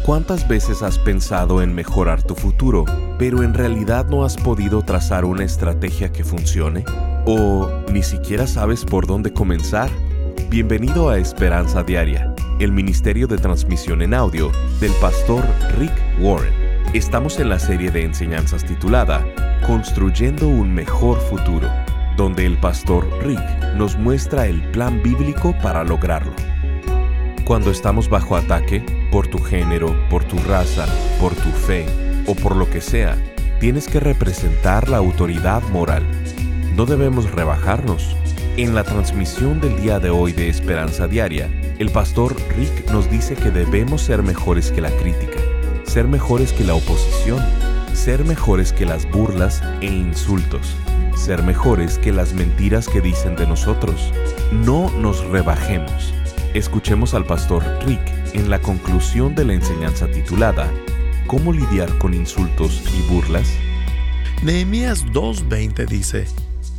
¿Cuántas veces has pensado en mejorar tu futuro, pero en realidad no has podido trazar una estrategia que funcione? ¿O ni siquiera sabes por dónde comenzar? Bienvenido a Esperanza Diaria, el ministerio de transmisión en audio del pastor Rick Warren. Estamos en la serie de enseñanzas titulada Construyendo un mejor futuro, donde el pastor Rick nos muestra el plan bíblico para lograrlo. Cuando estamos bajo ataque, por tu género, por tu raza, por tu fe o por lo que sea, tienes que representar la autoridad moral. No debemos rebajarnos. En la transmisión del día de hoy de Esperanza Diaria, el pastor Rick nos dice que debemos ser mejores que la crítica, ser mejores que la oposición, ser mejores que las burlas e insultos, ser mejores que las mentiras que dicen de nosotros. No nos rebajemos. Escuchemos al pastor Rick en la conclusión de la enseñanza titulada ¿Cómo lidiar con insultos y burlas? Nehemías 2:20 dice: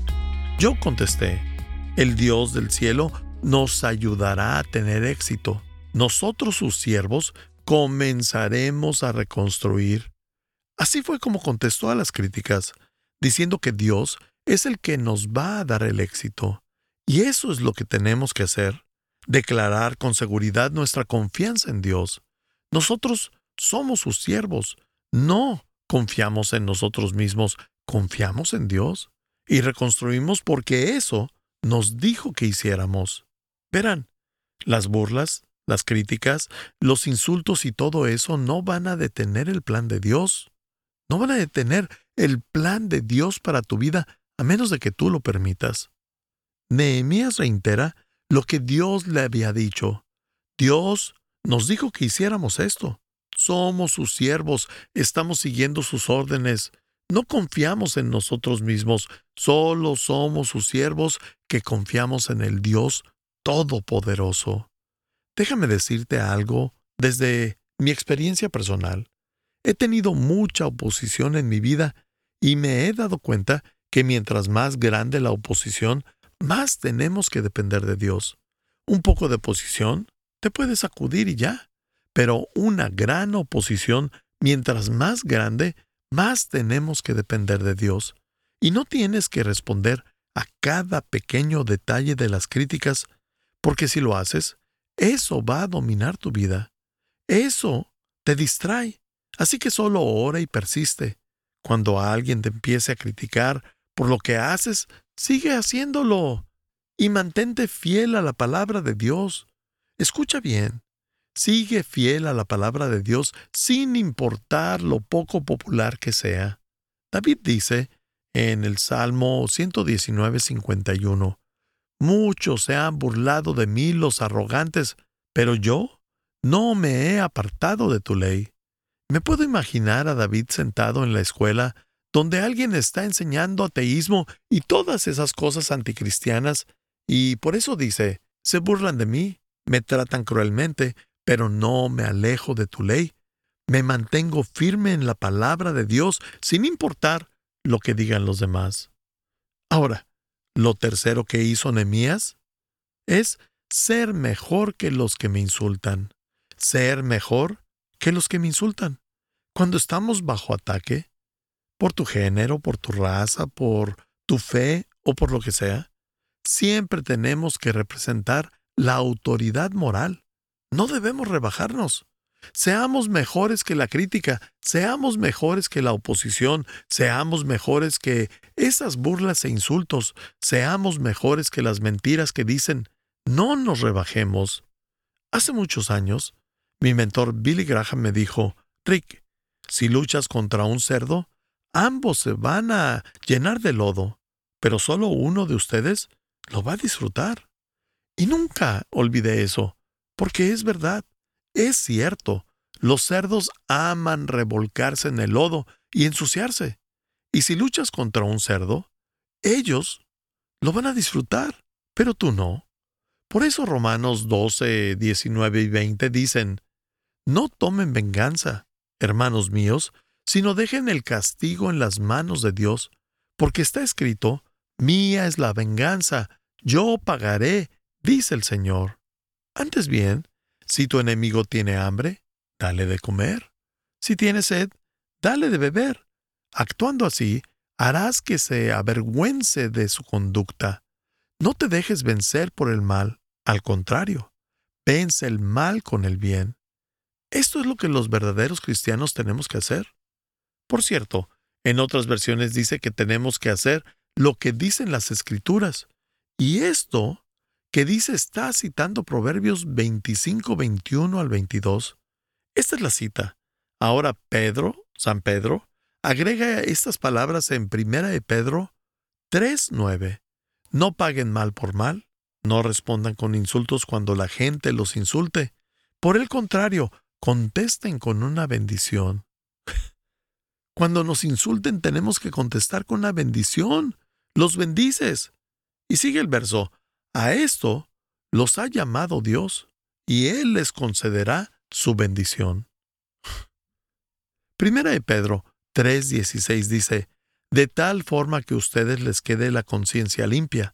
Yo contesté, el Dios del cielo nos ayudará a tener éxito. Nosotros, sus siervos, comenzaremos a reconstruir. Así fue como contestó a las críticas, diciendo que Dios es el que nos va a dar el éxito. Y eso es lo que tenemos que hacer. Declarar con seguridad nuestra confianza en Dios. Nosotros somos sus siervos. No confiamos en nosotros mismos, confiamos en Dios. Y reconstruimos porque eso nos dijo que hiciéramos. Verán, las burlas, las críticas, los insultos y todo eso no van a detener el plan de Dios. No van a detener el plan de Dios para tu vida, a menos de que tú lo permitas. Nehemías reitera lo que Dios le había dicho. Dios nos dijo que hiciéramos esto. Somos sus siervos, estamos siguiendo sus órdenes. No confiamos en nosotros mismos, solo somos sus siervos que confiamos en el Dios Todopoderoso. Déjame decirte algo desde mi experiencia personal. He tenido mucha oposición en mi vida y me he dado cuenta que mientras más grande la oposición, más tenemos que depender de Dios. Un poco de oposición te puede sacudir y ya, pero una gran oposición, mientras más grande, más tenemos que depender de Dios. Y no tienes que responder a cada pequeño detalle de las críticas, porque si lo haces, eso va a dominar tu vida. Eso te distrae. Así que solo ora y persiste. Cuando alguien te empiece a criticar por lo que haces, sigue haciéndolo y mantente fiel a la palabra de Dios. Escucha bien, sigue fiel a la palabra de Dios sin importar lo poco popular que sea. David dice en el Salmo 119:51, Muchos se han burlado de mí los arrogantes, pero yo no me he apartado de tu ley. Me puedo imaginar a David sentado en la escuela donde alguien está enseñando ateísmo y todas esas cosas anticristianas, y por eso dice, se burlan de mí, me tratan cruelmente, pero no me alejo de tu ley. Me mantengo firme en la palabra de Dios, sin importar lo que digan los demás. Ahora, lo tercero que hizo Nehemías es ser mejor que los que me insultan. Ser mejor que los que me insultan. Cuando estamos bajo ataque, por tu género, por tu raza, por tu fe o por lo que sea, siempre tenemos que representar la autoridad moral. No debemos rebajarnos. Seamos mejores que la crítica, seamos mejores que la oposición, seamos mejores que esas burlas e insultos, seamos mejores que las mentiras que dicen. No nos rebajemos. Hace muchos años, mi mentor Billy Graham me dijo, Rick, si luchas contra un cerdo, ambos se van a llenar de lodo, pero solo uno de ustedes lo va a disfrutar. Y nunca olvidé eso, porque es verdad, es cierto. Los cerdos aman revolcarse en el lodo y ensuciarse. Y si luchas contra un cerdo, ellos lo van a disfrutar, pero tú no. Por eso Romanos 12, 19 y 20 dicen, No tomen venganza, hermanos míos, sino dejen el castigo en las manos de Dios, porque está escrito, Mía es la venganza, yo pagaré, dice el Señor. Antes bien, si tu enemigo tiene hambre, dale de comer. Si tiene sed, dale de beber. Actuando así, harás que se avergüence de su conducta. No te dejes vencer por el mal. Al contrario, vence el mal con el bien. Esto es lo que los verdaderos cristianos tenemos que hacer. Por cierto, en otras versiones dice que tenemos que hacer lo que dicen las Escrituras. Y esto que dice está citando Proverbios 25, 21 al 22. Esta es la cita. Ahora San Pedro, agrega estas palabras en 1 de Pedro 3, 9. No paguen mal por mal, no respondan con insultos cuando la gente los insulte. Por el contrario, contesten con una bendición. Cuando nos insulten tenemos que contestar con una bendición. Los bendices. Y sigue el verso. A esto los ha llamado Dios, y Él les concederá su bendición. Primera de Pedro 3:16 dice, de tal forma que a ustedes les quede la conciencia limpia.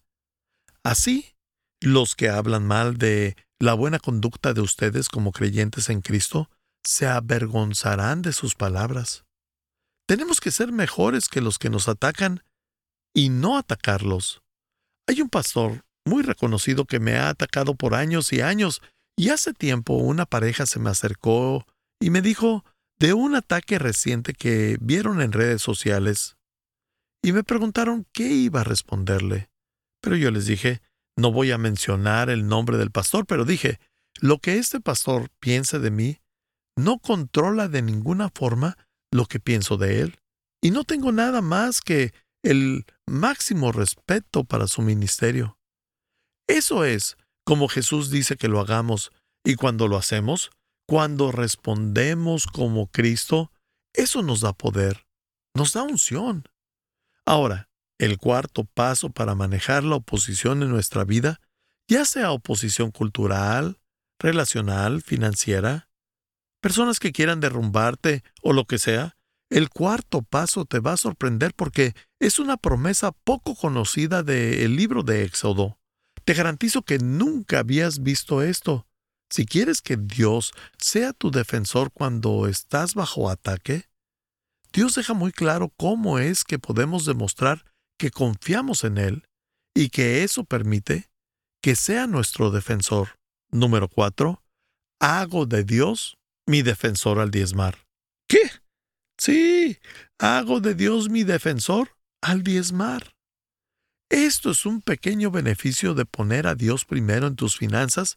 Así, los que hablan mal de la buena conducta de ustedes como creyentes en Cristo, se avergonzarán de sus palabras. Tenemos que ser mejores que los que nos atacan y no atacarlos. Hay un pastor muy reconocido que me ha atacado por años y años, y hace tiempo una pareja se me acercó y me dijo de un ataque reciente que vieron en redes sociales. Y me preguntaron qué iba a responderle. Pero yo les dije, no voy a mencionar el nombre del pastor, pero dije, lo que este pastor piense de mí no controla de ninguna forma lo que pienso de él. Y no tengo nada más que el máximo respeto para su ministerio. Eso es como Jesús dice que lo hagamos, y cuando lo hacemos, cuando respondemos como Cristo, eso nos da poder, nos da unción. Ahora, el cuarto paso para manejar la oposición en nuestra vida, ya sea oposición cultural, relacional, financiera, personas que quieran derrumbarte o lo que sea, el cuarto paso te va a sorprender porque es una promesa poco conocida del libro de Éxodo. Te garantizo que nunca habías visto esto. Si quieres que Dios sea tu defensor cuando estás bajo ataque, Dios deja muy claro cómo es que podemos demostrar que confiamos en Él y que eso permite que sea nuestro defensor. Número 4. Hago de Dios mi defensor al diezmar. ¿Qué? Sí, hago de Dios mi defensor al diezmar. Esto es un pequeño beneficio de poner a Dios primero en tus finanzas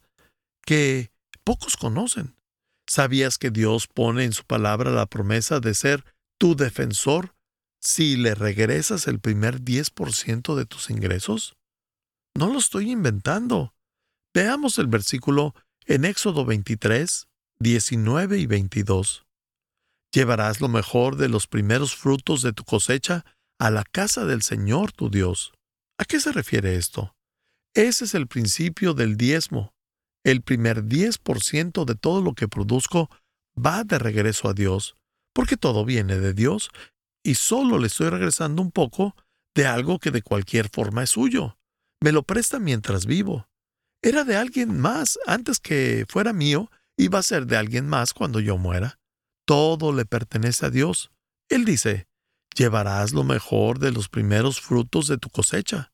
que pocos conocen. ¿Sabías que Dios pone en su palabra la promesa de ser tu defensor si le regresas el primer 10% de tus ingresos? No lo estoy inventando. Veamos el versículo en Éxodo 23, 19 y 22. Llevarás lo mejor de los primeros frutos de tu cosecha a la casa del Señor tu Dios. ¿A qué se refiere esto? Ese es el principio del diezmo. El primer 10% de todo lo que produzco va de regreso a Dios, porque todo viene de Dios, y solo le estoy regresando un poco de algo que de cualquier forma es suyo. Me lo presta mientras vivo. Era de alguien más antes que fuera mío, y va a ser de alguien más cuando yo muera. Todo le pertenece a Dios. Él dice, llevarás lo mejor de los primeros frutos de tu cosecha.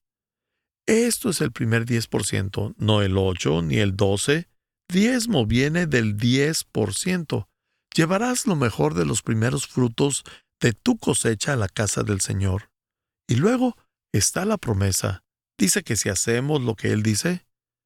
Esto es el primer 10%, no el 8 ni el 12. Diezmo viene del 10%. Llevarás lo mejor de los primeros frutos de tu cosecha a la casa del Señor. Y luego está la promesa. Dice que si hacemos lo que Él dice,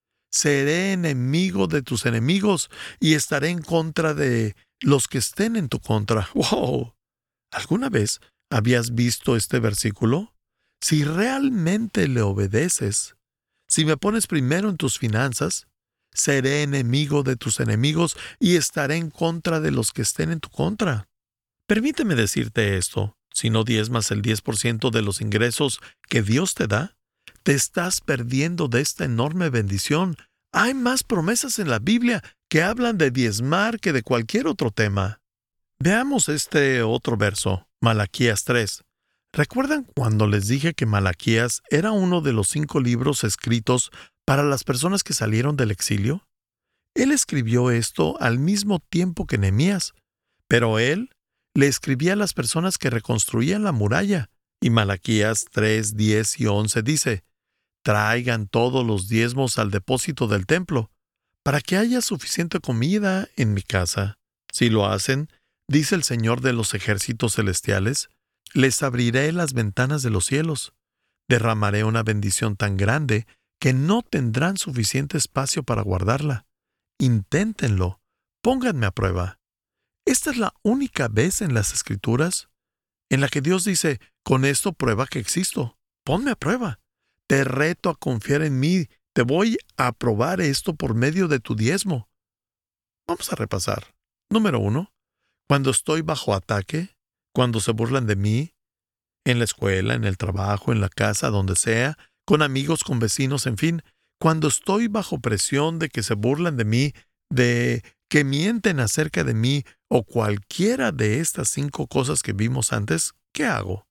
seré enemigo de tus enemigos y estaré en contra de los que estén en tu contra. ¡Wow! ¿Alguna vez habías visto este versículo? Si realmente le obedeces, si me pones primero en tus finanzas, seré enemigo de tus enemigos y estaré en contra de los que estén en tu contra. Permíteme decirte esto, si no diezmas el 10% de los ingresos que Dios te da, te estás perdiendo de esta enorme bendición. Hay más promesas en la Biblia que hablan de diezmar que de cualquier otro tema. Veamos este otro verso, Malaquías 3. ¿Recuerdan cuando les dije que Malaquías era uno de los 5 libros escritos para las personas que salieron del exilio? Él escribió esto al mismo tiempo que Nehemías, pero él le escribía a las personas que reconstruían la muralla. Y Malaquías 3, 10 y 11 dice: traigan todos los diezmos al depósito del templo, para que haya suficiente comida en mi casa. Si lo hacen, dice el Señor de los ejércitos celestiales, les abriré las ventanas de los cielos. Derramaré una bendición tan grande que no tendrán suficiente espacio para guardarla. Inténtenlo. Pónganme a prueba. Esta es la única vez en las Escrituras en la que Dios dice: con esto prueba que existo. Ponme a prueba. Te reto a confiar en mí. Te voy a probar esto por medio de tu diezmo. Vamos a repasar. Número 1. Cuando estoy bajo ataque, cuando se burlan de mí, en la escuela, en el trabajo, en la casa, donde sea, con amigos, con vecinos, en fin, cuando estoy bajo presión de que se burlan de mí, de que mienten acerca de mí, o cualquiera de estas 5 cosas que vimos antes, ¿qué hago?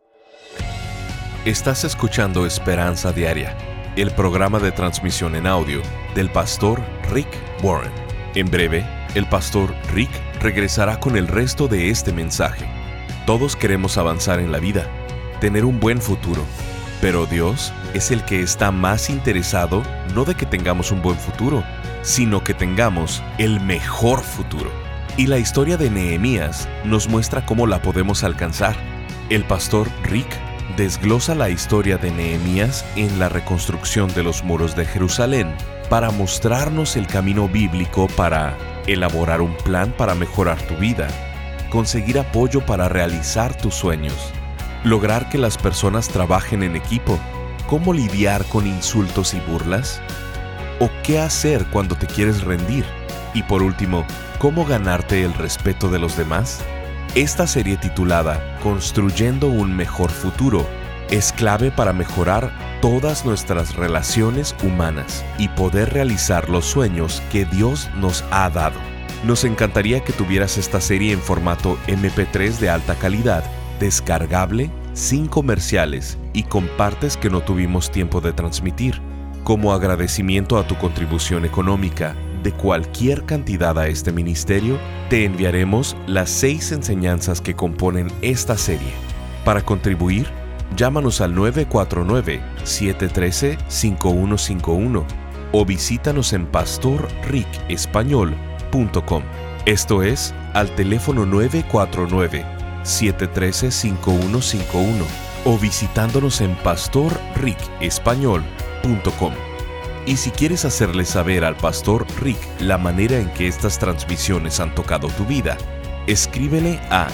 Estás escuchando Esperanza Diaria, el programa de transmisión en audio del pastor Rick Warren. En breve, el pastor Rick regresará con el resto de este mensaje. Todos queremos avanzar en la vida, tener un buen futuro, pero Dios es el que está más interesado no de que tengamos un buen futuro, sino que tengamos el mejor futuro. Y la historia de Nehemías nos muestra cómo la podemos alcanzar. El pastor Rick desglosa la historia de Nehemías en la reconstrucción de los muros de Jerusalén para mostrarnos el camino bíblico para elaborar un plan para mejorar tu vida, conseguir apoyo para realizar tus sueños, lograr que las personas trabajen en equipo, cómo lidiar con insultos y burlas, o qué hacer cuando te quieres rendir, y por último, cómo ganarte el respeto de los demás. Esta serie titulada Construyendo un mejor futuro es clave para mejorar todas nuestras relaciones humanas y poder realizar los sueños que Dios nos ha dado. Nos encantaría que tuvieras esta serie en formato MP3 de alta calidad, descargable, sin comerciales y con partes que no tuvimos tiempo de transmitir. Como agradecimiento a tu contribución económica de cualquier cantidad a este ministerio, te enviaremos las 6 enseñanzas que componen esta serie. Para contribuir, llámanos al 949-713-5151 o visítanos en pastorricespañol.com. Esto es, al teléfono 949-713-5151 o visitándonos en pastorricespañol.com. Y si quieres hacerle saber al pastor Rick la manera en que estas transmisiones han tocado tu vida, escríbele a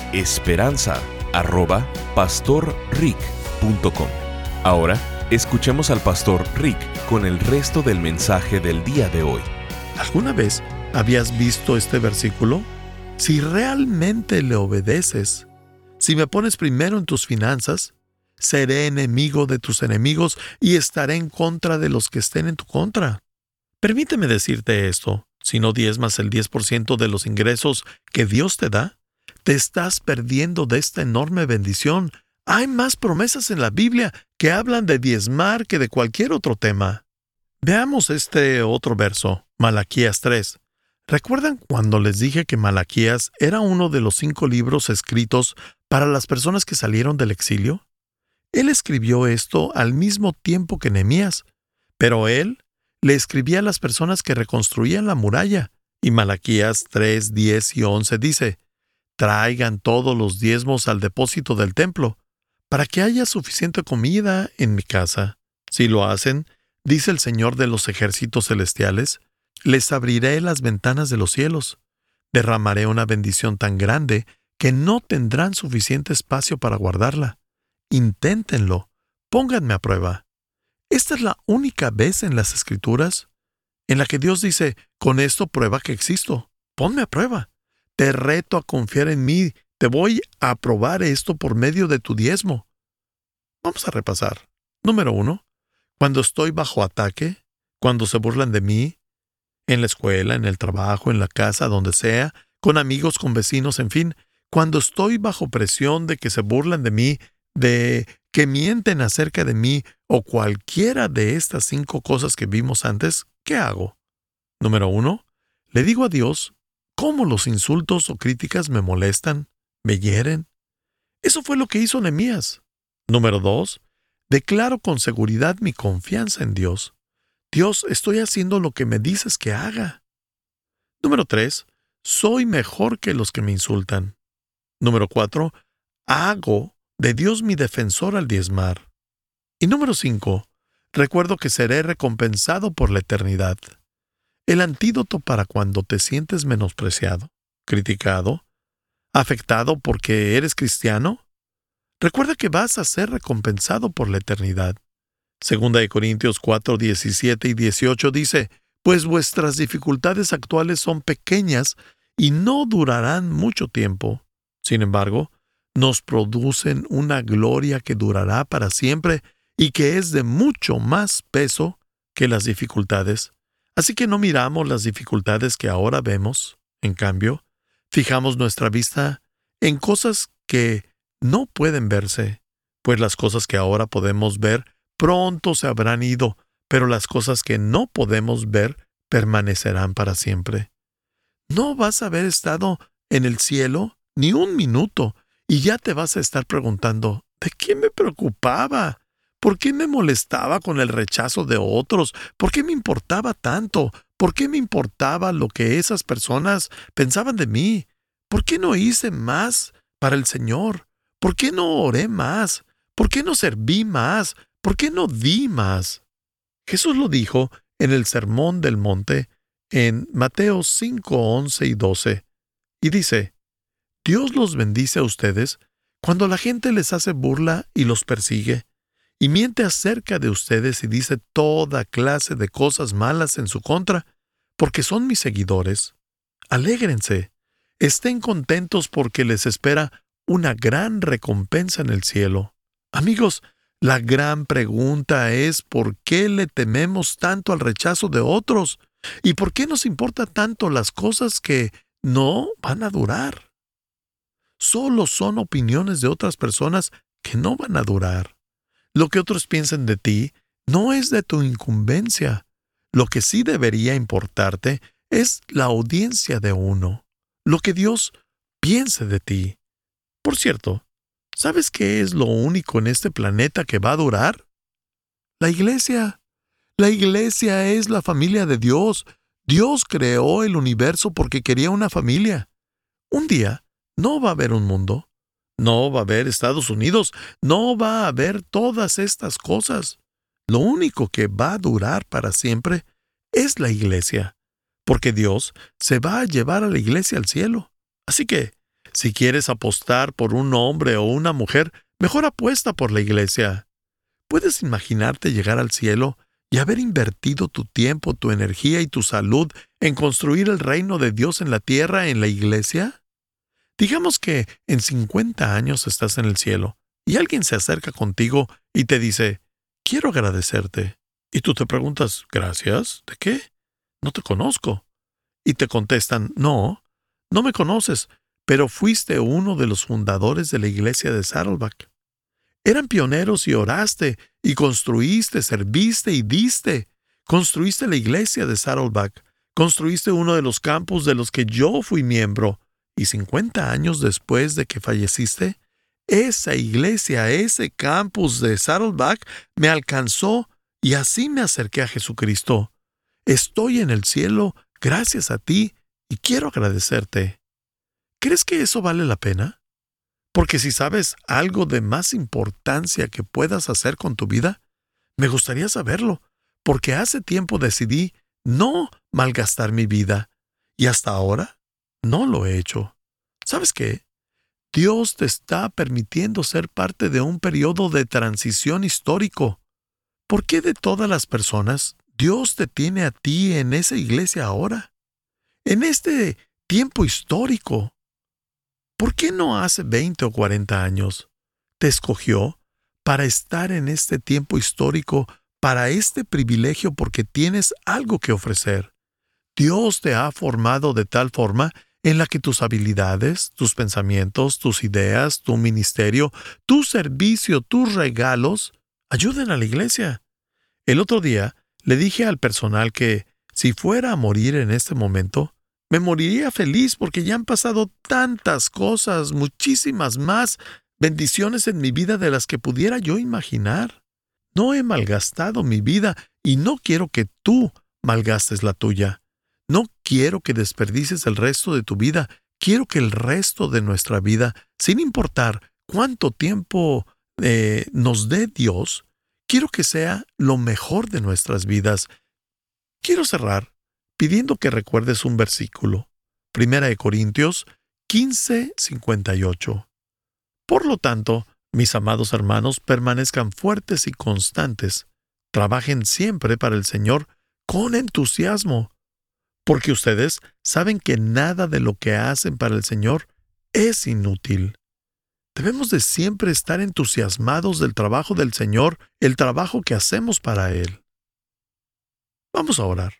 esperanza@pastorrick.com. Ahora, escuchemos al pastor Rick con el resto del mensaje del día de hoy. ¿Alguna vez habías visto este versículo? Si realmente le obedeces, si me pones primero en tus finanzas, seré enemigo de tus enemigos y estaré en contra de los que estén en tu contra. Permíteme decirte esto: si no diezmas el 10% de los ingresos que Dios te da, te estás perdiendo de esta enorme bendición. Hay más promesas en la Biblia que hablan de diezmar que de cualquier otro tema. Veamos este otro verso, Malaquías 3. ¿Recuerdan cuando les dije que Malaquías era uno de los 5 libros escritos para las personas que salieron del exilio? Él escribió esto al mismo tiempo que Nehemías, pero él le escribía a las personas que reconstruían la muralla. Y Malaquías 3, 10 y 11 dice: traigan todos los diezmos al depósito del templo, para que haya suficiente comida en mi casa. Si lo hacen, dice el Señor de los ejércitos celestiales, les abriré las ventanas de los cielos. Derramaré una bendición tan grande que no tendrán suficiente espacio para guardarla. Inténtenlo. Pónganme a prueba. Esta es la única vez en las Escrituras en la que Dios dice: con esto prueba que existo. Ponme a prueba. Te reto a confiar en mí. Te voy a probar esto por medio de tu diezmo. Vamos a repasar. Número 1. Cuando estoy bajo ataque, cuando se burlan de mí, en la escuela, en el trabajo, en la casa, donde sea, con amigos, con vecinos, en fin, cuando estoy bajo presión de que se burlan de mí, de que mienten acerca de mí, o cualquiera de estas 5 cosas que vimos antes, ¿qué hago? Número 1. Le digo a Dios cómo los insultos o críticas me molestan, me hieren. Eso fue lo que hizo Nehemías. Número 2. Declaro con seguridad mi confianza en Dios. Dios, estoy haciendo lo que me dices que haga. Número 3. Soy mejor que los que me insultan. Número 4. Hago de Dios mi defensor al diezmar. Y número 5. Recuerdo que seré recompensado por la eternidad. El antídoto para cuando te sientes menospreciado, criticado, afectado porque eres cristiano. Recuerda que vas a ser recompensado por la eternidad. 2 Corintios 4, 17 y 18 dice, pues vuestras dificultades actuales son pequeñas y no durarán mucho tiempo. Sin embargo, nos producen una gloria que durará para siempre y que es de mucho más peso que las dificultades. Así que no miramos las dificultades que ahora vemos. En cambio, fijamos nuestra vista en cosas que no pueden verse, pues las cosas que ahora podemos ver pronto se habrán ido, pero las cosas que no podemos ver permanecerán para siempre. No vas a haber estado en el cielo ni un minuto y ya te vas a estar preguntando, ¿de qué me preocupaba? ¿Por qué me molestaba con el rechazo de otros? ¿Por qué me importaba tanto? ¿Por qué me importaba lo que esas personas pensaban de mí? ¿Por qué no hice más para el Señor? ¿Por qué no oré más? ¿Por qué no serví más? ¿Por qué no di más? Jesús lo dijo en el Sermón del Monte en Mateo 5, 11 y 12. Y dice, Dios los bendice a ustedes cuando la gente les hace burla y los persigue, y miente acerca de ustedes y dice toda clase de cosas malas en su contra, porque son mis seguidores. Alégrense, estén contentos porque les espera una gran recompensa en el cielo. Amigos, la gran pregunta es ¿por qué le tememos tanto al rechazo de otros? ¿Y por qué nos importan tanto las cosas que no van a durar? Solo son opiniones de otras personas que no van a durar. Lo que otros piensen de ti no es de tu incumbencia. Lo que sí debería importarte es la audiencia de uno, lo que Dios piense de ti. Por cierto, ¿sabes qué es lo único en este planeta que va a durar? La iglesia. La iglesia es la familia de Dios. Dios creó el universo porque quería una familia. Un día no va a haber un mundo. No va a haber Estados Unidos. No va a haber todas estas cosas. Lo único que va a durar para siempre es la iglesia, porque Dios se va a llevar a la iglesia al cielo. Así que, si quieres apostar por un hombre o una mujer, mejor apuesta por la iglesia. ¿Puedes imaginarte llegar al cielo y haber invertido tu tiempo, tu energía y tu salud en construir el reino de Dios en la tierra, en la iglesia? Digamos que en 50 años estás en el cielo y alguien se acerca contigo y te dice, quiero agradecerte. Y tú te preguntas, ¿gracias? ¿De qué? No te conozco. Y te contestan, no me conoces, pero fuiste uno de los fundadores de la iglesia de Saddleback. Eran pioneros y oraste, y construiste, serviste y diste. Construiste la iglesia de Saddleback. Construiste uno de los campus de los que yo fui miembro. Y 50 años después de que falleciste, esa iglesia, ese campus de Saddleback me alcanzó y así me acerqué a Jesucristo. Estoy en el cielo gracias a ti y quiero agradecerte. ¿Crees que eso vale la pena? Porque si sabes algo de más importancia que puedas hacer con tu vida, me gustaría saberlo, porque hace tiempo decidí no malgastar mi vida y hasta ahora no lo he hecho. ¿Sabes qué? Dios te está permitiendo ser parte de un periodo de transición histórico. ¿Por qué de todas las personas Dios te tiene a ti en esa iglesia ahora? En este tiempo histórico. ¿Por qué no hace 20 o 40 años te escogió para estar en este tiempo histórico, para este privilegio porque tienes algo que ofrecer? Dios te ha formado de tal forma en la que tus habilidades, tus pensamientos, tus ideas, tu ministerio, tu servicio, tus regalos, ayuden a la iglesia. El otro día le dije al personal que, si fuera a morir en este momento, Me moriría feliz porque ya han pasado tantas cosas, muchísimas más bendiciones en mi vida de las que pudiera yo imaginar. No he malgastado mi vida y no quiero que tú malgastes la tuya. No quiero que desperdicies el resto de tu vida. Quiero que el resto de nuestra vida, sin importar cuánto tiempo nos dé Dios, quiero que sea lo mejor de nuestras vidas. Quiero cerrar pidiendo que recuerdes un versículo. 1 Corintios 15:58. Por lo tanto, mis amados hermanos, permanezcan fuertes y constantes. Trabajen siempre para el Señor con entusiasmo, porque ustedes saben que nada de lo que hacen para el Señor es inútil. Debemos de siempre estar entusiasmados del trabajo del Señor, el trabajo que hacemos para Él. Vamos a orar.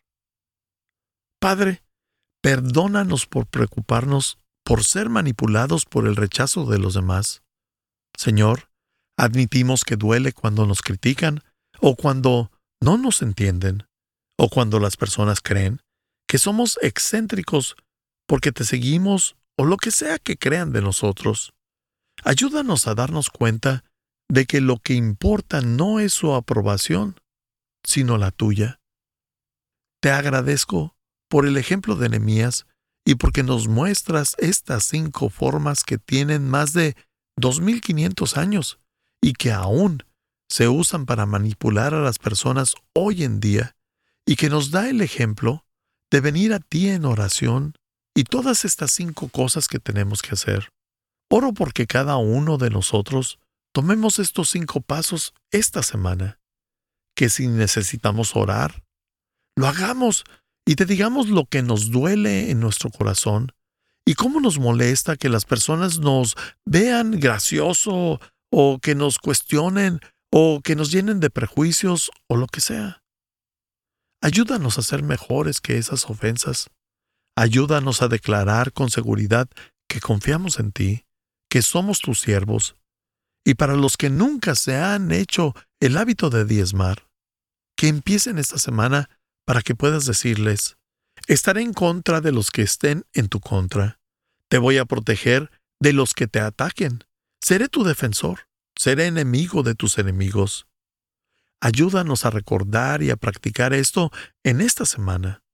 Padre, perdónanos por preocuparnos, por ser manipulados por el rechazo de los demás. Señor, admitimos que duele cuando nos critican, o cuando no nos entienden, o cuando las personas creen que somos excéntricos porque te seguimos, o lo que sea que crean de nosotros. Ayúdanos a darnos cuenta de que lo que importa no es su aprobación, sino la tuya. Te agradezco por el ejemplo de Nehemías y porque nos muestras estas 5 formas que tienen más de 2500 años y que aún se usan para manipular a las personas hoy en día, y que nos da el ejemplo de venir a ti en oración y todas estas 5 cosas que tenemos que hacer. Oro porque cada uno de nosotros tomemos estos 5 pasos esta semana, que si necesitamos orar, lo hagamos y te digamos lo que nos duele en nuestro corazón y cómo nos molesta que las personas nos vean gracioso o que nos cuestionen o que nos llenen de prejuicios o lo que sea. Ayúdanos a ser mejores que esas ofensas. Ayúdanos a declarar con seguridad que confiamos en ti, que somos tus siervos. Y para los que nunca se han hecho el hábito de diezmar, que empiecen esta semana para que puedas decirles: estaré en contra de los que estén en tu contra. Te voy a proteger de los que te ataquen. Seré tu defensor. Seré enemigo de tus enemigos. Ayúdanos a recordar y a practicar esto en esta semana.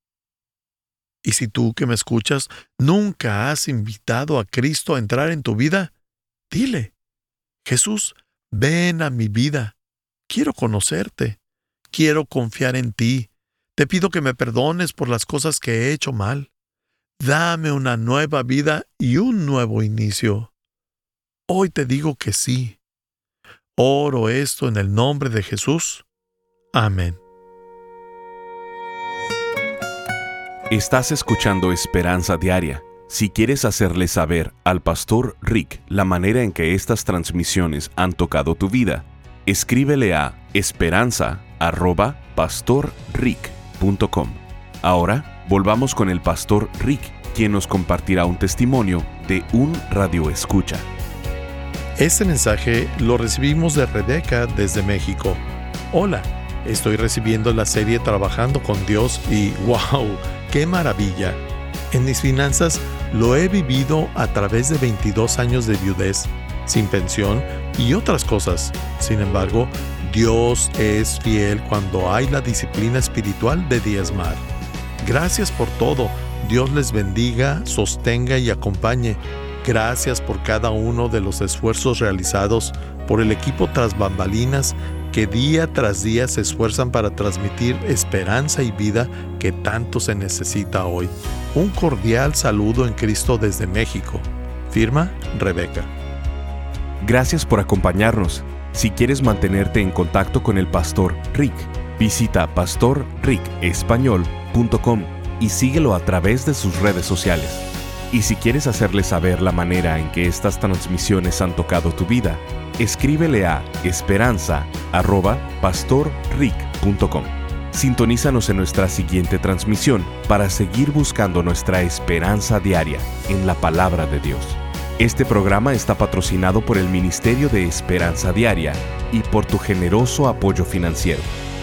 Y si tú que me escuchas nunca has invitado a Cristo a entrar en tu vida, dile: Jesús, ven a mi vida. Quiero conocerte. Quiero confiar en ti. Te pido que me perdones por las cosas que he hecho mal. Dame una nueva vida y un nuevo inicio. Hoy te digo que sí. Oro esto en el nombre de Jesús. Amén. Estás escuchando Esperanza Diaria. Si quieres hacerle saber al Pastor Rick la manera en que estas transmisiones han tocado tu vida, escríbele a esperanza@pastorrick.com. Ahora volvamos con el Pastor Rick, quien nos compartirá un testimonio de un radioescucha. Este mensaje lo recibimos de Rebeca desde México. Hola, estoy recibiendo la serie Trabajando con Dios y ¡wow! ¡Qué maravilla! En mis finanzas lo he vivido a través de 22 años de viudez, sin pensión y otras cosas. Sin embargo, Dios es fiel cuando hay la disciplina espiritual de diezmar. Gracias por todo. Dios les bendiga, sostenga y acompañe. Gracias por cada uno de los esfuerzos realizados por el equipo tras bambalinas que día tras día se esfuerzan para transmitir esperanza y vida que tanto se necesita hoy. Un cordial saludo en Cristo desde México. Firma Rebeca. Gracias por acompañarnos. Si quieres mantenerte en contacto con el Pastor Rick, visita pastorricespañol.com y síguelo a través de sus redes sociales. Y si quieres hacerle saber la manera en que estas transmisiones han tocado tu vida, escríbele a esperanza@pastorrick.com. Sintonízanos en nuestra siguiente transmisión para seguir buscando nuestra esperanza diaria en la palabra de Dios. Este programa está patrocinado por el Ministerio de Esperanza Diaria y por tu generoso apoyo financiero.